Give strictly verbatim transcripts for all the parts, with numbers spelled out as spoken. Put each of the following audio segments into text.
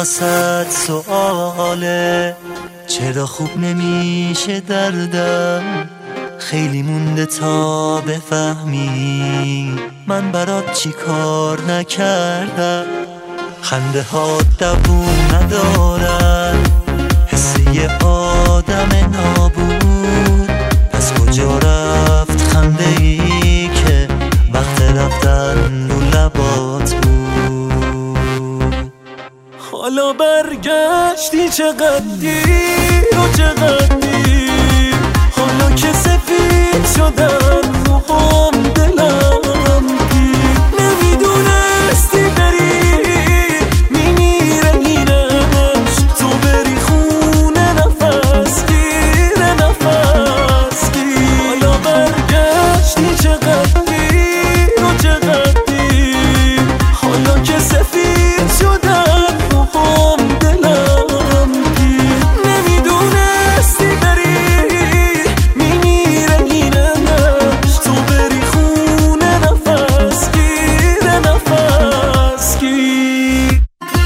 واسد سؤاله، چرا خوب نمیشه دردم؟ خیلی مونده تا بفهمی من برات چی کار نکردم. خنده ها دووم ندارن، حس یه آدم نابود. پس کجا رفت خنده ای که وقت رفتن رو لبات بود؟ حالا برگشتی چقدر دیر و چقدر دیر، حالا که سفید شدن روحام دلم گیر. نمیدونستی بری میمیره این عشق، تو بری خونه نفس گیر نفس گیر. حالا برگشتی چقدر دیر و چقدر دیر، حالا که سفید شدن روحام دلم گیر. نمیدونستی بری میمیره این عشق، تو بری خونه نفس گیر نفس گیر.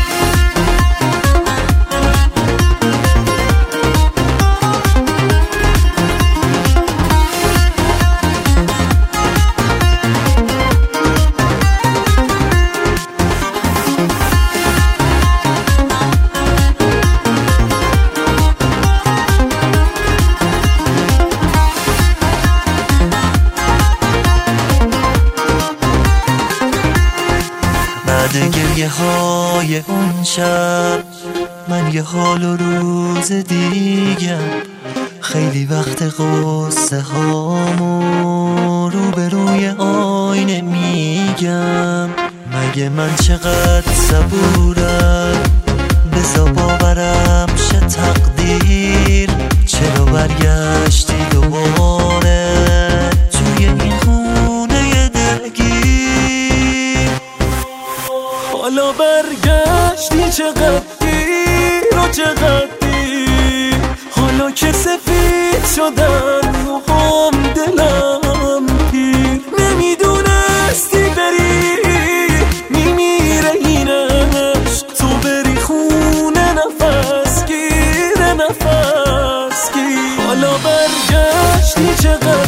بعد گریه های اون شب من یه حال و روز دیگم. خیلی وقت قصه هامو رو به روی آینه میگم. مگه من چقدر صبورم، بزا باورم شه تقدیر. چرا برگشتی دوباره توی این خونه دلگیر؟ حالا برگشتی چقدر دیر و چقدر دیر، حالا که سفید شدن روحام دلم گیر. نمیدونستی بری میمیره این عشق، تو بری خونه نفس گیر نفس گیر. حالا برگشتی چقدر